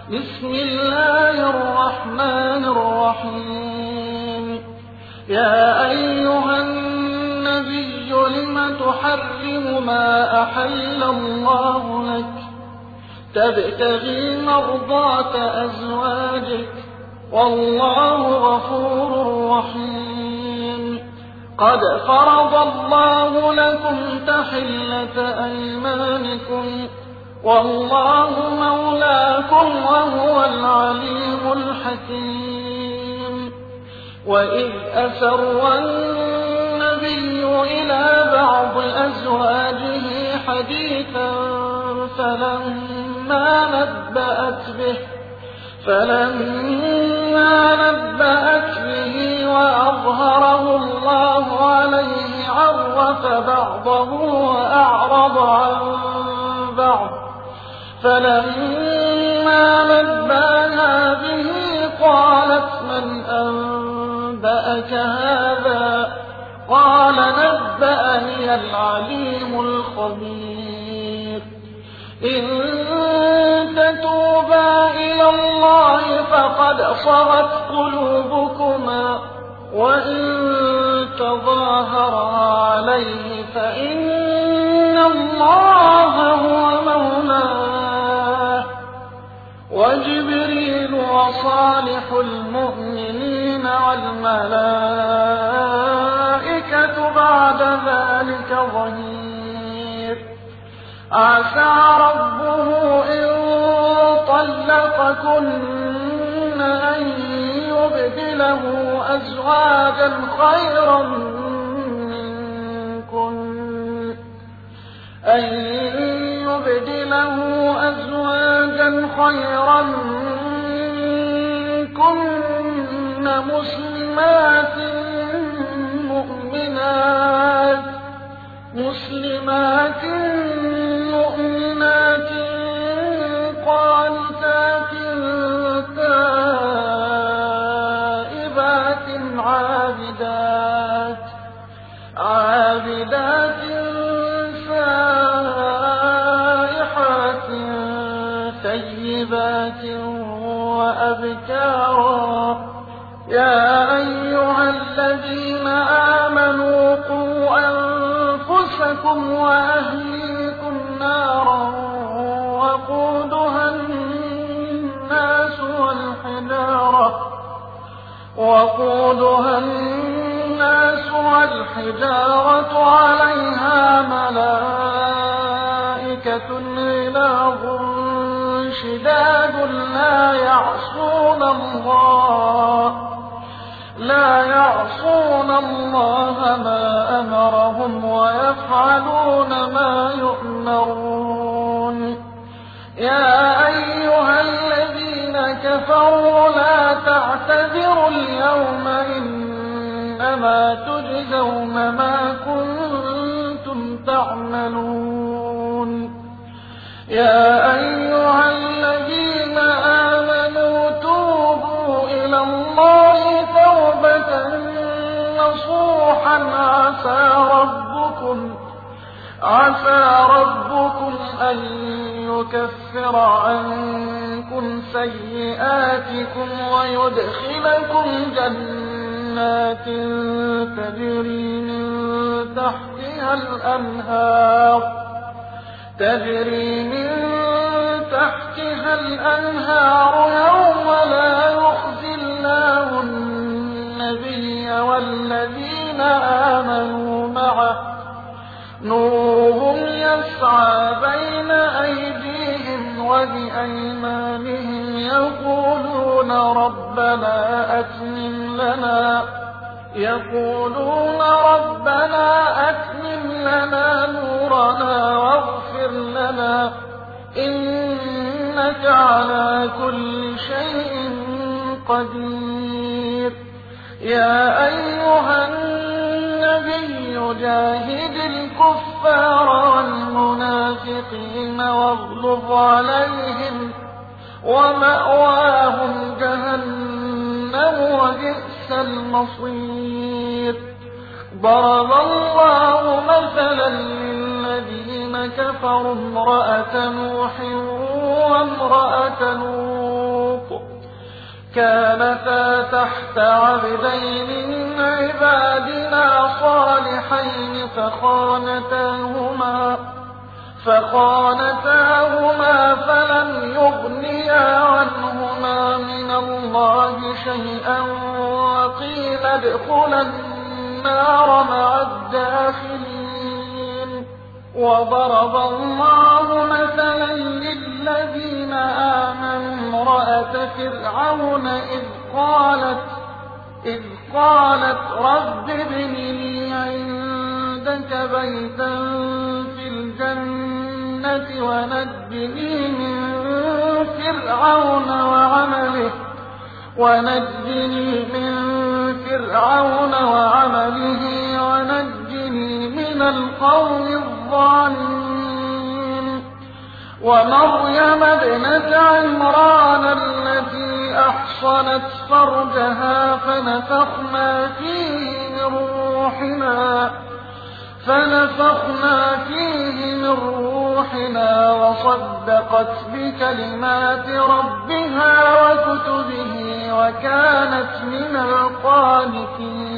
بسم الله الرحمن الرحيم. يا أيها النبي لم تحرم ما أحل الله لك تبتغي مرضات أزواجك والله غفور رحيم. قد فرض الله لكم تحلة أيمانكم والله مولاكم وهو العليم الحكيم. وإذ أسر النبي إلى بعض أزواجه حديثا فلما نبأت به وأظهره الله عليه عرف بعضه وأعرض عن بعض. فلما نبأها به قالت من أنبأك هذا؟ قال نبأني العليم الخبير. إن تتوبا إلى الله فقد صغت قلوبكما وإن تظاهرا عليه فإن الله هو مولاه وجبريل وصالح المؤمنين والملائكة بعد ذلك ظهير. عسى ربه إن طلقكن أن يبدله أزواجا خيرا منكن مسلمات مؤمنات قانتات تائبات عابدات سائحات ثيبات وأبكارا. يا أيها الذين آمنوا قوا أنفسكم وأهليكم نارا وقودها الناس والحجارة عليها ملائكة غلاظ شداد لا يعصون الله ما أمرهم ويفعلون ما يؤمرون. يا أيها الذين كفروا لا تعتذروا اليوم إنما تجزون ما كنتم تعملون. يا أيها الذين آمنوا توبوا إلى الله توبة نصوحا عسى ربكم أن يكفر عنكم سيئاتكم ويدخلكم جنات تجري من تحتها الأنهار يوم لا يخزي الله النبي والذين آمنوا معه نورهم يسعى بين أيديهم وبأيمانهم يقولون ربنا أتمم لنا نورنا واغفر لنا إنك على كل شيء قدير. يا أيها النبي جاهد الكفار والمنافقين واغلظ عليهم ومأواهم جهنم وبئس المصير. ضرب الله مثلا للذين كفروا امرأة نوح وامرأة لوط كانتا تحت عبدين من عبادنا صالحين فخانتاهما فلم يغنيا عنهما من الله شيئا وقيل ادخلا النار مع الداخلين. وضرب الله مثلا للذين آمنوا امرأة فرعون إذ قالت رب ابن لي عندك بيتا في الجنة ونجني من فرعون وعمله ونجني من القوم الظالمين. ومريم ابنة عمران التي أحصنت فرجها فنفخنا فيه من روحنا وصدقت بكلمات ربها وكتبه وكانت من القانتين.